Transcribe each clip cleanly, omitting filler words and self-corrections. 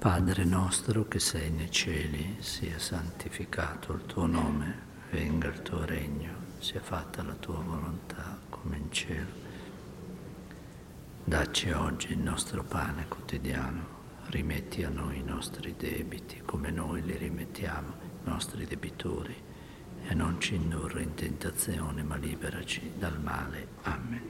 Padre nostro che sei nei cieli, sia santificato il tuo nome, venga il tuo regno, sia fatta la tua volontà come in cielo. Dacci oggi il nostro pane quotidiano, rimetti a noi i nostri debiti come noi li rimettiamo ai nostri debitori e non ci indurre in tentazione ma liberaci dal male. Amen.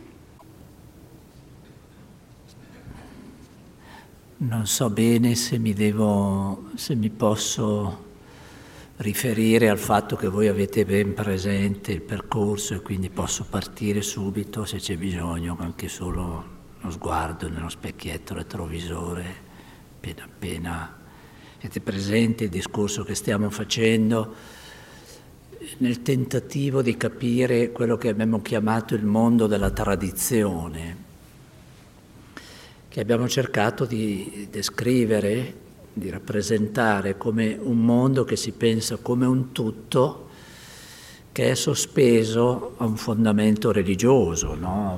Non so bene se mi posso riferire al fatto che voi avete ben presente il percorso e quindi posso partire subito se c'è bisogno, anche solo uno sguardo nello specchietto retrovisore, appena siete presenti il discorso che stiamo facendo nel tentativo di capire quello che abbiamo chiamato il mondo della tradizione, che abbiamo cercato di descrivere, di rappresentare come un mondo che si pensa come un tutto che è sospeso a un fondamento religioso, no?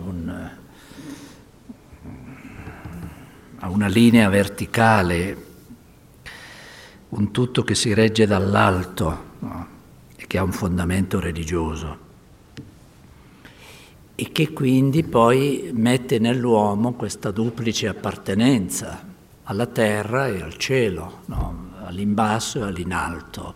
A una linea verticale, un tutto che si regge dall'alto, no? E che ha un fondamento religioso. E che quindi poi mette nell'uomo questa duplice appartenenza alla terra e al cielo, no? All'imbasso e all'inalto.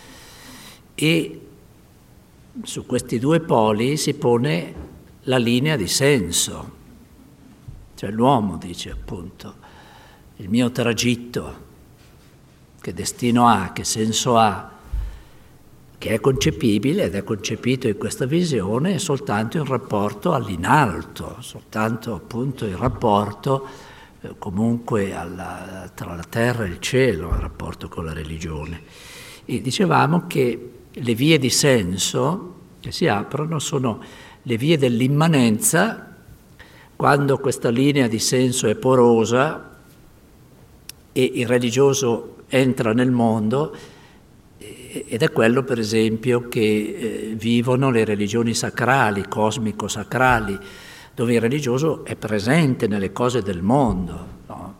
E su questi due poli si pone la linea di senso, cioè l'uomo dice appunto il mio tragitto, che destino ha, che senso ha, che è concepibile ed è concepito in questa visione soltanto in rapporto all'inalto, soltanto appunto in rapporto comunque tra la terra e il cielo, in rapporto con la religione. E dicevamo che le vie di senso che si aprono sono le vie dell'immanenza, quando questa linea di senso è porosa e il religioso entra nel mondo. Ed è quello, per esempio, che vivono le religioni sacrali, cosmico-sacrali, dove il religioso è presente nelle cose del mondo, no?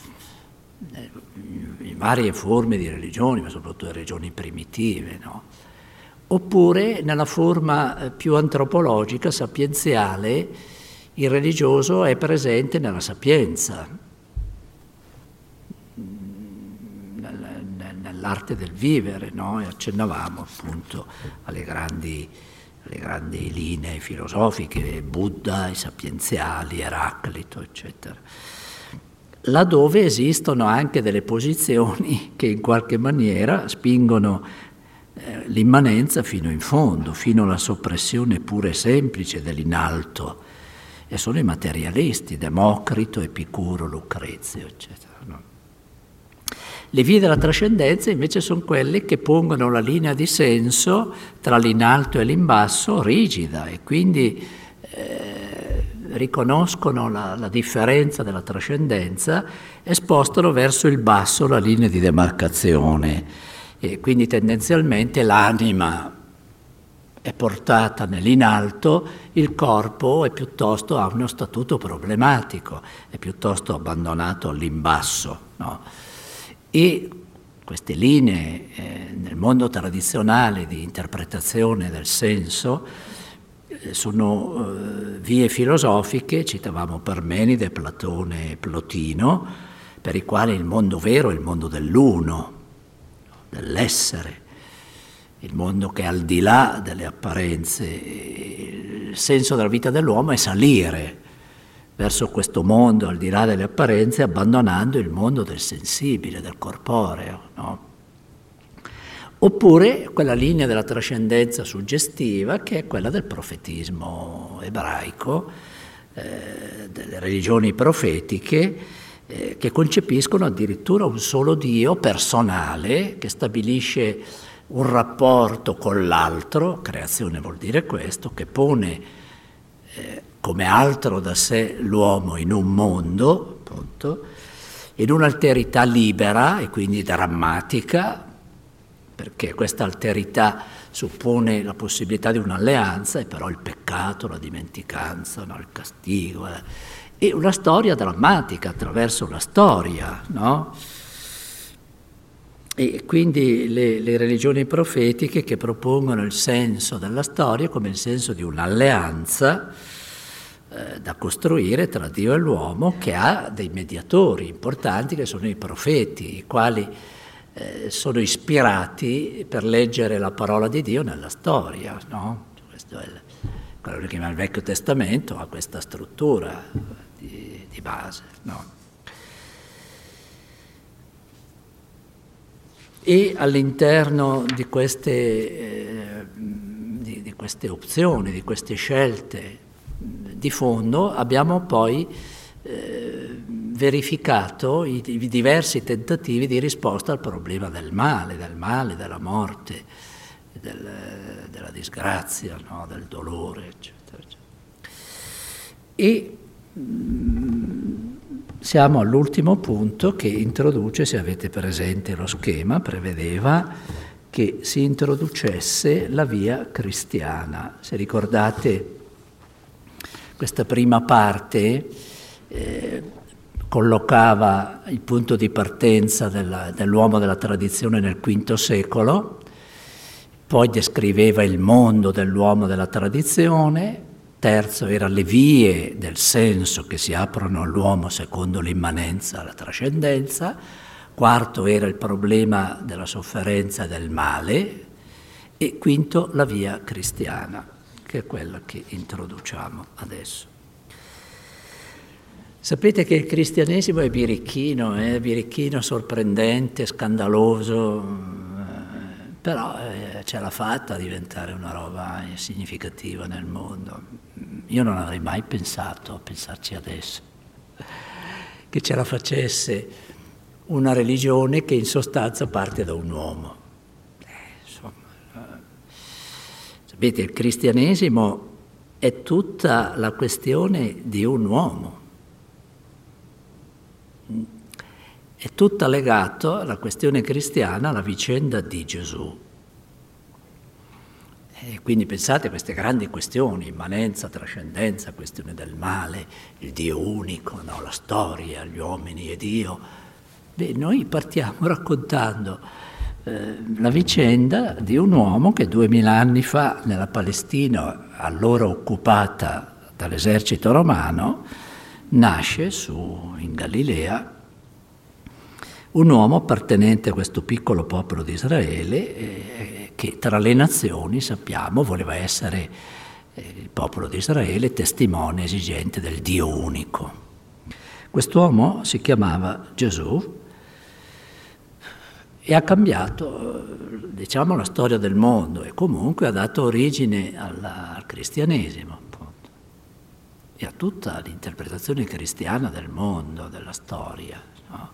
In varie forme di religioni, ma soprattutto le religioni primitive, no? Oppure nella forma più antropologica, sapienziale, il religioso è presente nella sapienza, l'arte del vivere, no? E accennavamo appunto alle grandi linee filosofiche, Buddha, i sapienziali, Eraclito, eccetera. Laddove esistono anche delle posizioni che in qualche maniera spingono l'immanenza fino in fondo, fino alla soppressione pura e semplice dell'inalto, e sono i materialisti, Democrito, Epicuro, Lucrezio, eccetera. No? Le vie della trascendenza invece sono quelle che pongono la linea di senso tra l'inalto e l'imbasso rigida e quindi riconoscono la differenza della trascendenza e spostano verso il basso la linea di demarcazione. E quindi tendenzialmente l'anima è portata nell'inalto, il corpo è piuttosto ha uno statuto problematico, è piuttosto abbandonato all'imbasso, no? E queste linee nel mondo tradizionale di interpretazione del senso sono vie filosofiche, citavamo Parmenide, Platone e Plotino, per i quali il mondo vero è il mondo dell'uno, dell'essere, il mondo che è al di là delle apparenze. Il senso della vita dell'uomo è salire verso questo mondo al di là delle apparenze, abbandonando il mondo del sensibile, del corporeo, no? Oppure quella linea della trascendenza suggestiva che è quella del profetismo ebraico, delle religioni profetiche, che concepiscono addirittura un solo Dio personale che stabilisce un rapporto con l'altro, creazione vuol dire questo, che pone come altro da sé l'uomo in un mondo, appunto, in un'alterità libera e quindi drammatica, perché questa alterità suppone la possibilità di un'alleanza, e però il peccato, la dimenticanza, no? Il castigo, e una storia drammatica attraverso la storia, no? E quindi le religioni profetiche che propongono il senso della storia come il senso di un'alleanza da costruire tra Dio e l'uomo, che ha dei mediatori importanti che sono i profeti, i quali sono ispirati per leggere la parola di Dio nella storia, no? Questo è quello che chiama il Vecchio Testamento, ha questa struttura di base, no? E all'interno di queste opzioni, di queste scelte di fondo, abbiamo poi verificato i diversi tentativi di risposta al problema del male, della morte, della disgrazia, no? Del dolore, eccetera, eccetera. E siamo all'ultimo punto che introduce, se avete presente lo schema, prevedeva che si introducesse la via cristiana. Se ricordate, questa prima parte collocava il punto di partenza dell'uomo della tradizione nel V secolo, poi descriveva il mondo dell'uomo della tradizione. Terzo era le vie del senso che si aprono all'uomo secondo l'immanenza, la trascendenza. Quarto era il problema della sofferenza e del male. E quinto la via cristiana, che è quella che introduciamo adesso. Sapete che il cristianesimo è birichino, sorprendente, scandaloso, però ce l'ha fatta a diventare una roba significativa nel mondo. Io non avrei mai pensato, a pensarci adesso, che ce la facesse una religione che in sostanza parte da un uomo. Sapete, il cristianesimo è tutta la questione di un uomo. È tutta legata la questione cristiana alla vicenda di Gesù. E quindi pensate a queste grandi questioni, immanenza, trascendenza, questione del male, il Dio unico, no? La storia, gli uomini e Dio. Beh, noi partiamo raccontando la vicenda di un uomo che 2000 anni fa nella Palestina, allora occupata dall'esercito romano, nasce in Galilea, un uomo appartenente a questo piccolo popolo di Israele che tra le nazioni, sappiamo, voleva essere il popolo di Israele testimone esigente del Dio unico. Quest'uomo si chiamava Gesù e ha cambiato, diciamo, la storia del mondo e comunque ha dato origine al cristianesimo, appunto, e a tutta l'interpretazione cristiana del mondo, della storia, no?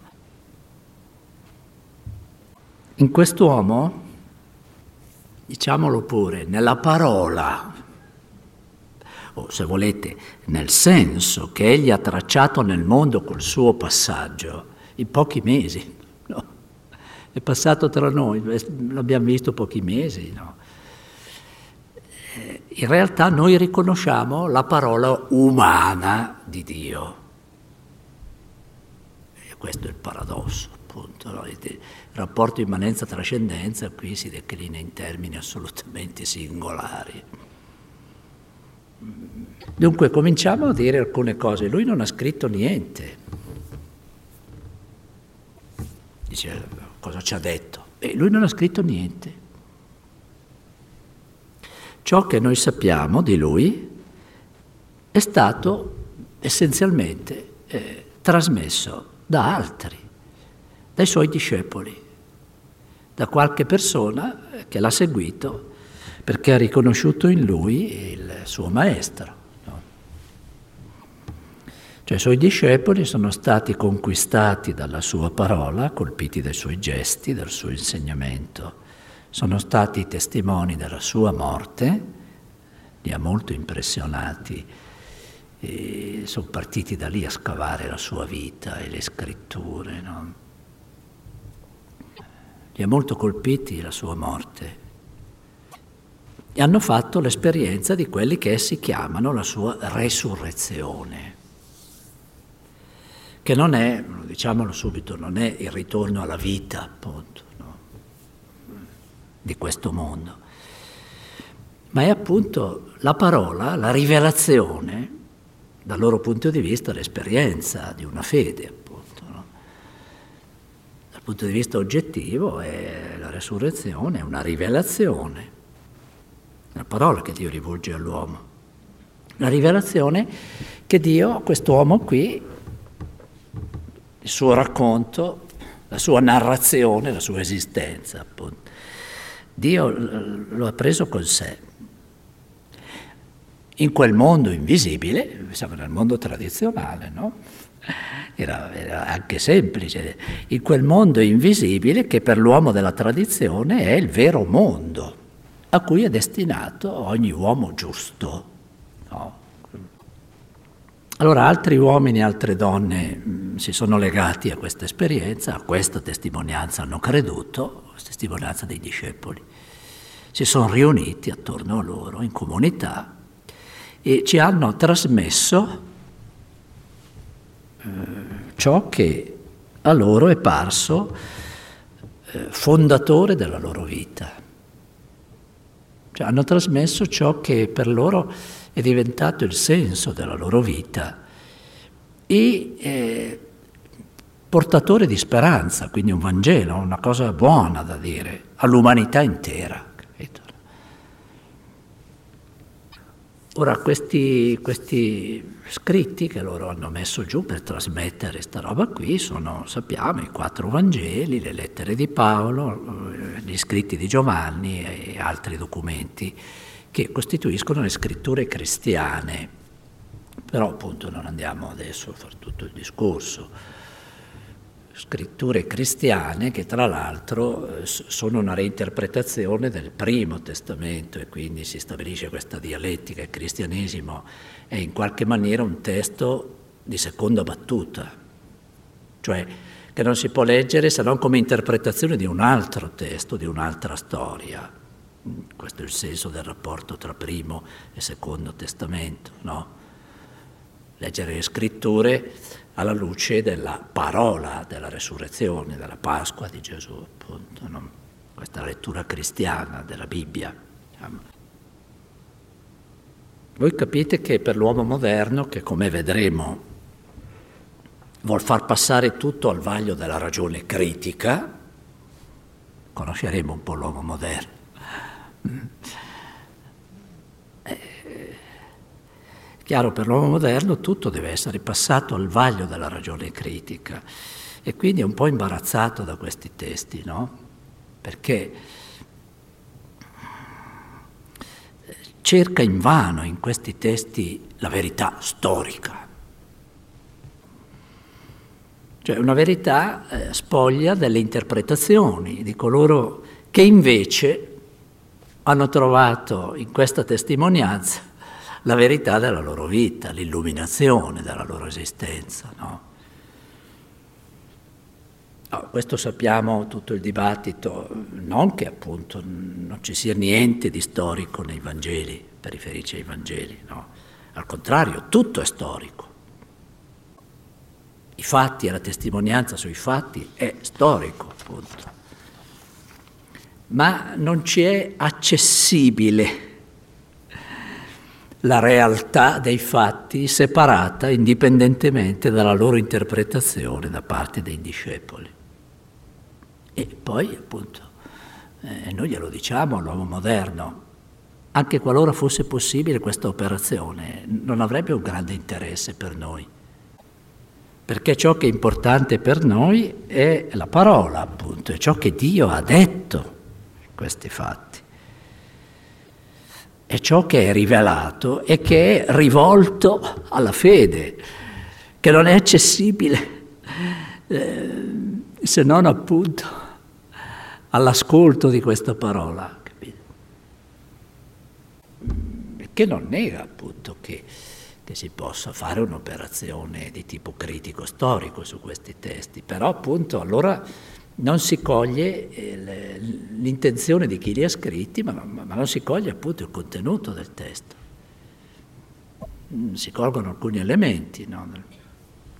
In quest'uomo, diciamolo pure, nella parola, o se volete, nel senso che egli ha tracciato nel mondo col suo passaggio, in pochi mesi, no? È passato tra noi, l'abbiamo visto pochi mesi, no? In realtà noi riconosciamo la parola umana di Dio. E questo è il paradosso, appunto, no? Il rapporto immanenza-trascendenza qui si declina in termini assolutamente singolari. Dunque cominciamo a dire alcune cose. Lui non ha scritto niente. Dice, cosa ci ha detto? E lui non ha scritto niente. Ciò che noi sappiamo di lui è stato essenzialmente trasmesso da altri, dai suoi discepoli, da qualche persona che l'ha seguito perché ha riconosciuto in lui il suo maestro. No? Cioè i suoi discepoli sono stati conquistati dalla sua parola, colpiti dai suoi gesti, dal suo insegnamento, sono stati testimoni della sua morte, li ha molto impressionati e sono partiti da lì a scavare la sua vita e le scritture, no? Li ha molto colpiti la sua morte e hanno fatto l'esperienza di quelli che essi chiamano la sua resurrezione, che non è, diciamolo subito, non è il ritorno alla vita, appunto, no? di questo mondo, ma è appunto la parola, la rivelazione, dal loro punto di vista, l'esperienza di una fede, appunto, no? Dal punto di vista oggettivo la resurrezione è una rivelazione, la parola che Dio rivolge all'uomo, la rivelazione che Dio, quest'uomo qui, il suo racconto, la sua narrazione, la sua esistenza, appunto, Dio lo ha preso con sé. In quel mondo invisibile, siamo nel mondo tradizionale, no? Era anche semplice, in quel mondo invisibile che per l'uomo della tradizione è il vero mondo, a cui è destinato ogni uomo giusto, no? Allora altri uomini e altre donne si sono legati a questa esperienza, a questa testimonianza hanno creduto, questa testimonianza dei discepoli. Si sono riuniti attorno a loro in comunità e ci hanno trasmesso ciò che a loro è parso fondatore della loro vita. Cioè, hanno trasmesso ciò che per loro è diventato il senso della loro vita e portatore di speranza, quindi un Vangelo, una cosa buona da dire all'umanità intera. Capito? Ora questi scritti che loro hanno messo giù per trasmettere questa roba qui sono, sappiamo, i 4 Vangeli, le lettere di Paolo, gli scritti di Giovanni e altri documenti che costituiscono le scritture cristiane. Però appunto non andiamo adesso a fare tutto il discorso. Scritture cristiane che tra l'altro sono una reinterpretazione del Primo Testamento e quindi si stabilisce questa dialettica. Il cristianesimo è in qualche maniera un testo di seconda battuta, cioè che non si può leggere se non come interpretazione di un altro testo, di un'altra storia. Questo è il senso del rapporto tra Primo e Secondo Testamento, no? Leggere le scritture alla luce della parola della resurrezione, della Pasqua di Gesù, appunto, no? Questa è la lettura cristiana della Bibbia. Diciamo. Voi capite che per l'uomo moderno, che come vedremo vuol far passare tutto al vaglio della ragione critica, conosceremo un po' l'uomo moderno. Chiaro, per l'uomo moderno tutto deve essere passato al vaglio della ragione critica e quindi è un po' imbarazzato da questi testi, no? Perché cerca invano in questi testi la verità storica, cioè una verità spoglia delle interpretazioni di coloro che invece hanno trovato in questa testimonianza la verità della loro vita, l'illuminazione della loro esistenza, no? Questo sappiamo tutto il dibattito, non che appunto non ci sia niente di storico nei Vangeli, per riferirci ai Vangeli, no? Al contrario, tutto è storico. I fatti e la testimonianza sui fatti è storico, appunto. Ma non ci è accessibile la realtà dei fatti separata indipendentemente dalla loro interpretazione da parte dei discepoli. E poi, appunto, noi glielo diciamo all'uomo moderno, anche qualora fosse possibile questa operazione, non avrebbe un grande interesse per noi, perché ciò che è importante per noi è la parola, appunto, è ciò che Dio ha detto in questi fatti. È ciò che è rivelato e che è rivolto alla fede, che non è accessibile se non appunto all'ascolto di questa parola, capito? Che non nega appunto che si possa fare un'operazione di tipo critico-storico su questi testi, però appunto allora non si coglie l'intenzione di chi li ha scritti, ma non si coglie appunto il contenuto del testo. Si colgono alcuni elementi, no?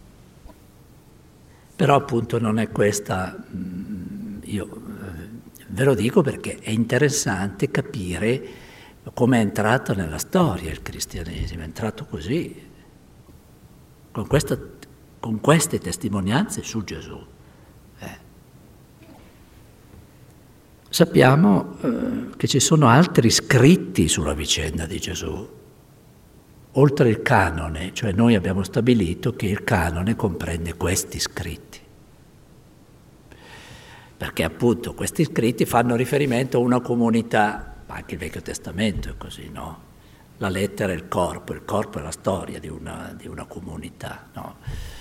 Però appunto non è questa, io Ve lo dico perché è interessante capire come è entrato nella storia il cristianesimo, è entrato così, con queste testimonianze su Gesù. Sappiamo che ci sono altri scritti sulla vicenda di Gesù, oltre il canone, cioè noi abbiamo stabilito che il canone comprende questi scritti, perché appunto questi scritti fanno riferimento a una comunità, anche il Vecchio Testamento è così, no? La lettera è il corpo è la storia di una comunità, no?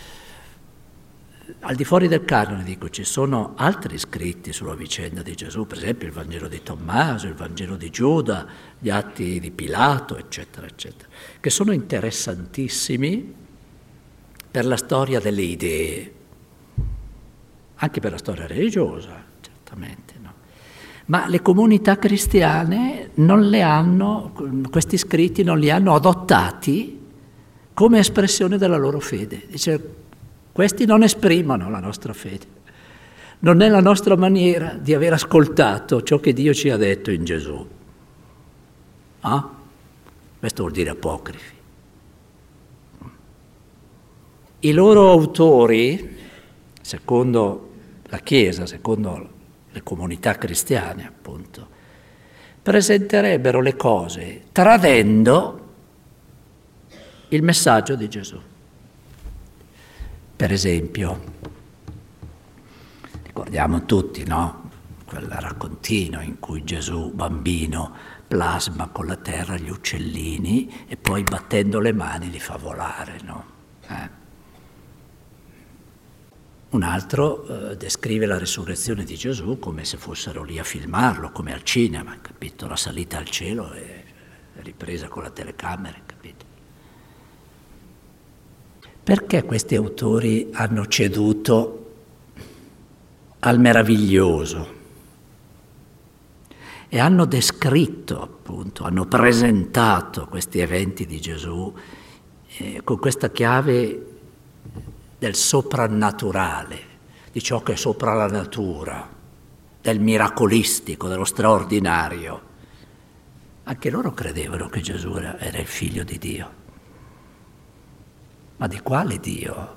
Al di fuori del canone, dico, ci sono altri scritti sulla vicenda di Gesù, per esempio il Vangelo di Tommaso, il Vangelo di Giuda, gli Atti di Pilato, eccetera, eccetera, che sono interessantissimi per la storia delle idee, anche per la storia religiosa, certamente, no? Ma le comunità cristiane questi scritti non li hanno adottati come espressione della loro fede. Dice, questi non esprimono la nostra fede. Non è la nostra maniera di aver ascoltato ciò che Dio ci ha detto in Gesù. Questo vuol dire apocrifi. I loro autori, secondo la Chiesa, secondo le comunità cristiane, appunto, presenterebbero le cose tradendo il messaggio di Gesù. Per esempio, ricordiamo tutti, no? Quel raccontino in cui Gesù, bambino, plasma con la terra gli uccellini e poi battendo le mani li fa volare, no? Un altro descrive la resurrezione di Gesù come se fossero lì a filmarlo, come al cinema, capito? La salita al cielo è ripresa con la telecamera, capito? Perché questi autori hanno ceduto al meraviglioso e hanno descritto, appunto, hanno presentato questi eventi di Gesù con questa chiave del soprannaturale, di ciò che è sopra la natura, del miracolistico, dello straordinario? Anche loro credevano che Gesù era il figlio di Dio. Ma di quale Dio?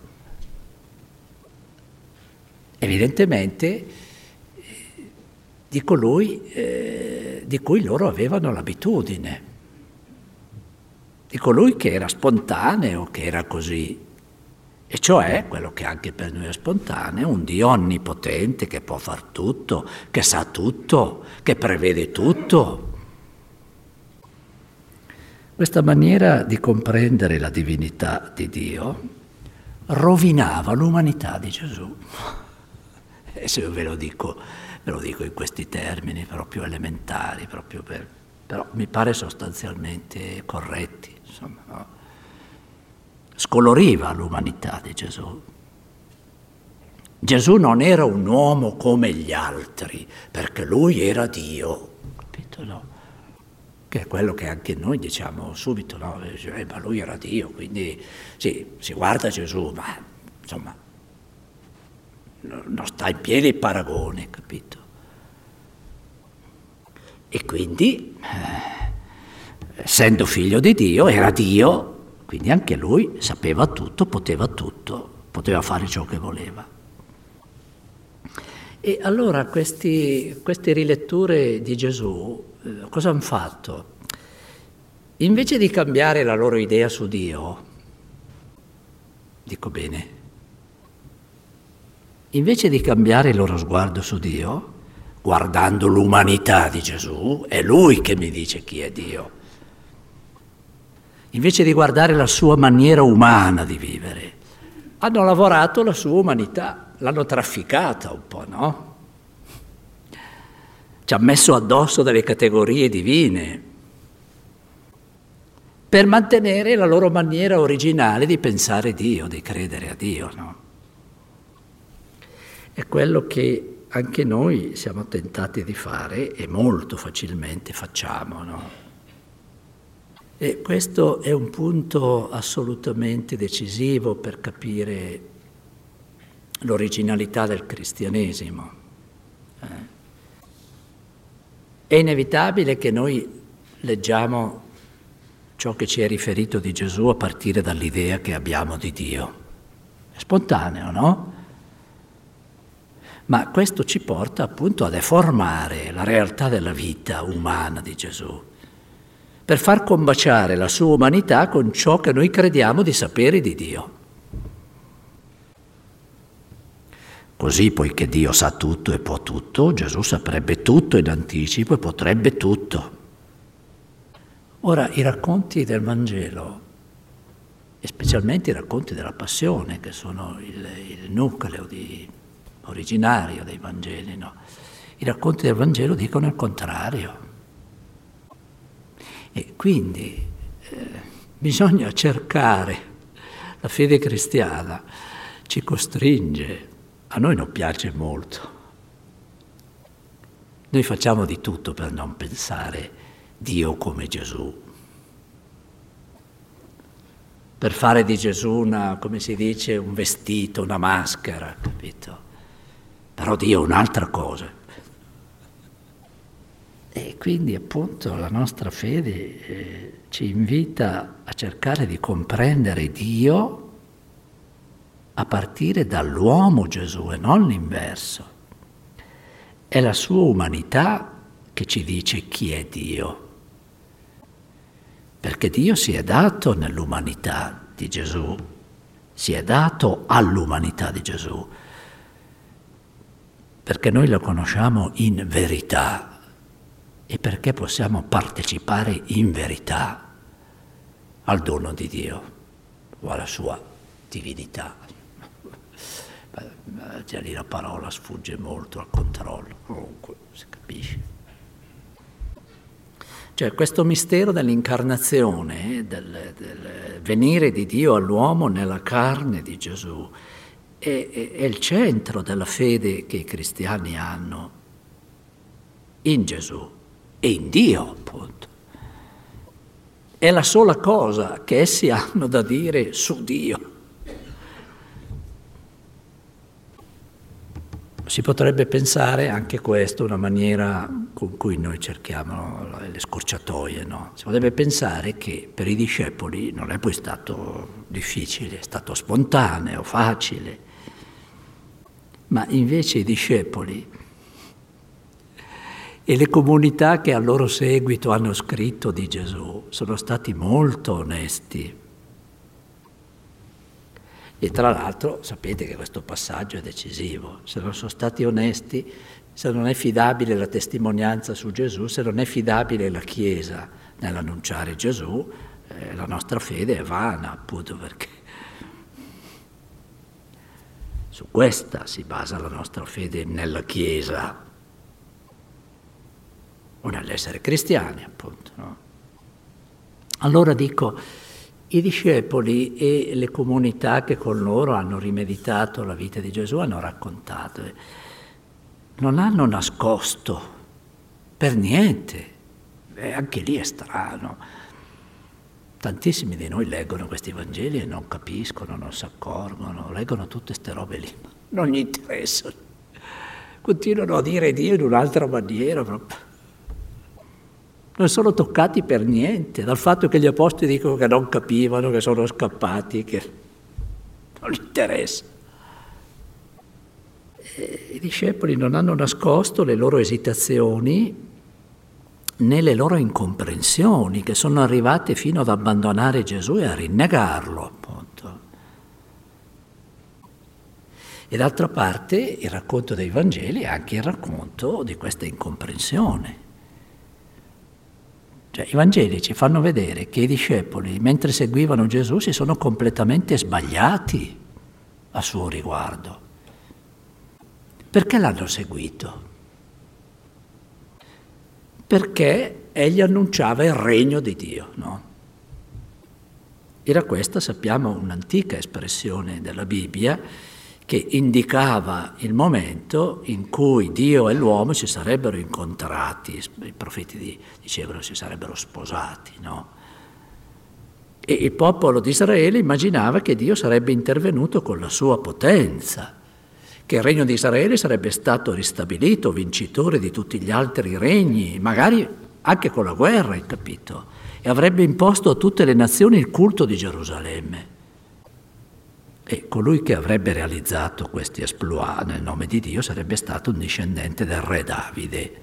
Evidentemente di colui di cui loro avevano l'abitudine, di colui che era spontaneo, che era così, e cioè quello che anche per noi è spontaneo, un Dio onnipotente che può far tutto, che sa tutto, che prevede tutto. Questa maniera di comprendere la divinità di Dio rovinava l'umanità di Gesù. E se io ve lo dico in questi termini proprio elementari, però mi pare sostanzialmente corretti, insomma, no? Scoloriva l'umanità di Gesù. Gesù non era un uomo come gli altri, perché lui era Dio, capito, no? Che è quello che anche noi diciamo subito, no? Ma lui era Dio, quindi sì, si guarda Gesù, ma insomma non sta in piedi il paragone, capito? E quindi, essendo figlio di Dio, era Dio, quindi anche lui sapeva tutto, poteva fare ciò che voleva. E allora queste riletture di Gesù cosa hanno fatto? Invece di cambiare la loro idea su Dio, dico bene, invece di cambiare il loro sguardo su Dio, guardando l'umanità di Gesù, è Lui che mi dice chi è Dio, invece di guardare la sua maniera umana di vivere, hanno lavorato la sua umanità, l'hanno trafficata un po', no? Ci ha messo addosso delle categorie divine per mantenere la loro maniera originale di pensare Dio, di credere a Dio, no? È quello che anche noi siamo tentati di fare e molto facilmente facciamo, no? E questo è un punto assolutamente decisivo per capire l'originalità del cristianesimo. È inevitabile che noi leggiamo ciò che ci è riferito di Gesù a partire dall'idea che abbiamo di Dio. È spontaneo, no? Ma questo ci porta appunto a deformare la realtà della vita umana di Gesù, per far combaciare la sua umanità con ciò che noi crediamo di sapere di Dio. Così, poiché Dio sa tutto e può tutto, Gesù saprebbe tutto in anticipo e potrebbe tutto. Ora, i racconti del Vangelo, e specialmente i racconti della Passione, che sono il nucleo originario dei Vangeli, no? I racconti del Vangelo dicono il contrario. E quindi bisogna cercare, la fede cristiana ci costringe, a noi non piace molto. Noi facciamo di tutto per non pensare Dio come Gesù, per fare di Gesù come si dice, un vestito, una maschera, capito? Però Dio è un'altra cosa. E quindi appunto la nostra fede ci invita a cercare di comprendere Dio a partire dall'uomo Gesù e non l'inverso. È la sua umanità che ci dice chi è Dio. Perché Dio si è dato nell'umanità di Gesù, si è dato all'umanità di Gesù, perché noi lo conosciamo in verità e perché possiamo partecipare in verità al dono di Dio o alla sua divinità. Già lì la parola sfugge molto al controllo, comunque si capisce. Cioè questo mistero dell'incarnazione, del venire di Dio all'uomo nella carne di Gesù, è il centro della fede che i cristiani hanno in Gesù e in Dio, appunto. È la sola cosa che essi hanno da dire su Dio. Si potrebbe pensare anche questo, una maniera con cui noi cerchiamo le scorciatoie, no? Si potrebbe pensare che per i discepoli non è poi stato difficile, è stato spontaneo, facile, ma invece i discepoli e le comunità che a loro seguito hanno scritto di Gesù sono stati molto onesti. E tra l'altro sapete che questo passaggio è decisivo. Se non sono stati onesti, se non è fidabile la testimonianza su Gesù, se non è fidabile la Chiesa nell'annunciare Gesù, la nostra fede è vana, appunto perché su questa si basa la nostra fede nella Chiesa o nell'essere cristiani, appunto, no? Allora dico, i discepoli e le comunità che con loro hanno rimeditato la vita di Gesù hanno raccontato, non hanno nascosto per niente, anche lì è strano. Tantissimi di noi leggono questi Vangeli e non capiscono, non si accorgono, leggono tutte queste robe lì, non gli interessano, continuano a dire Dio in un'altra maniera proprio. Non sono toccati per niente dal fatto che gli apostoli dicono che non capivano, che sono scappati, che non gli interessa. I discepoli non hanno nascosto le loro esitazioni né le loro incomprensioni, che sono arrivate fino ad abbandonare Gesù e a rinnegarlo, appunto. E d'altra parte il racconto dei Vangeli è anche il racconto di questa incomprensione. Cioè, i Vangeli ci fanno vedere che i discepoli, mentre seguivano Gesù, si sono completamente sbagliati a suo riguardo. Perché l'hanno seguito? Perché egli annunciava il regno di Dio, no? Era questa, sappiamo, un'antica espressione della Bibbia che indicava il momento in cui Dio e l'uomo si sarebbero incontrati, i profeti dicevano si sarebbero sposati, no? E il popolo di Israele immaginava che Dio sarebbe intervenuto con la sua potenza, che il regno di Israele sarebbe stato ristabilito, vincitore di tutti gli altri regni, magari anche con la guerra, hai capito? E avrebbe imposto a tutte le nazioni il culto di Gerusalemme. E colui che avrebbe realizzato questi exploit nel nome di Dio sarebbe stato un discendente del re Davide.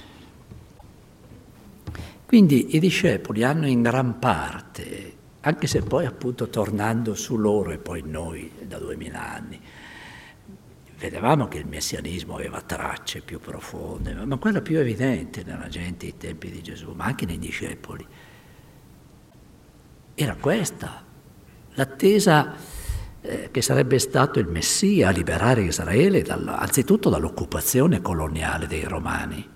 Quindi i discepoli hanno in gran parte, anche se poi appunto tornando su loro e poi noi da 2000 anni, vedevamo che il messianismo aveva tracce più profonde, ma quella più evidente nella gente ai tempi di Gesù, ma anche nei discepoli. Era questa, l'attesa che sarebbe stato il Messia a liberare Israele anzitutto dall'occupazione coloniale dei Romani.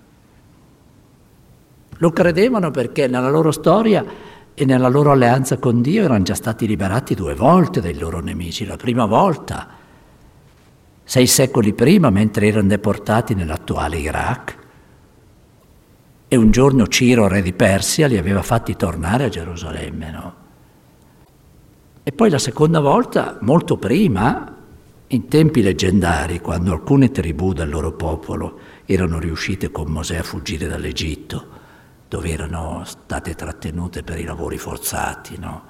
Lo credevano perché nella loro storia e nella loro alleanza con Dio erano già stati liberati 2 volte dai loro nemici. La prima volta 6 secoli prima, mentre erano deportati nell'attuale Iraq, e un giorno Ciro, re di Persia, li aveva fatti tornare a Gerusalemme, no? E poi la seconda volta, molto prima, in tempi leggendari, quando alcune tribù del loro popolo erano riuscite con Mosè a fuggire dall'Egitto, dove erano state trattenute per i lavori forzati, no?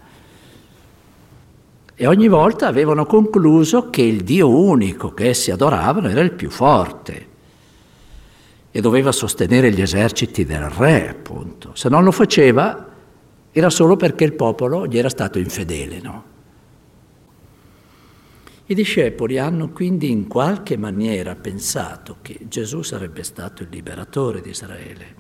E ogni volta avevano concluso che il Dio unico che essi adoravano era il più forte e doveva sostenere gli eserciti del re, appunto. Se non lo faceva era solo perché il popolo gli era stato infedele, no? I discepoli hanno quindi in qualche maniera pensato che Gesù sarebbe stato il liberatore di Israele.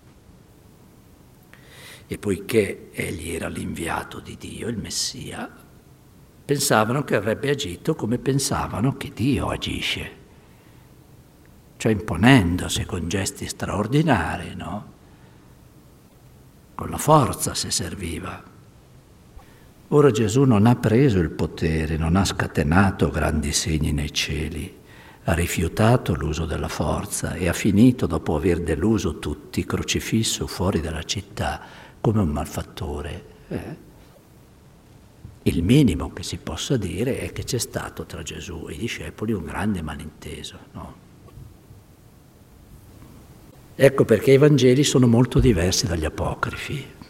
E poiché egli era l'inviato di Dio, il Messia, pensavano che avrebbe agito come pensavano che Dio agisce, cioè imponendosi con gesti straordinari, no? Con la forza se serviva. Ora Gesù non ha preso il potere, non ha scatenato grandi segni nei cieli, ha rifiutato l'uso della forza e ha finito, dopo aver deluso tutti, crocifisso fuori dalla città come un malfattore. Il minimo che si possa dire è che c'è stato tra Gesù e i discepoli un grande malinteso, no? Ecco perché i Vangeli sono molto diversi dagli apocrifi.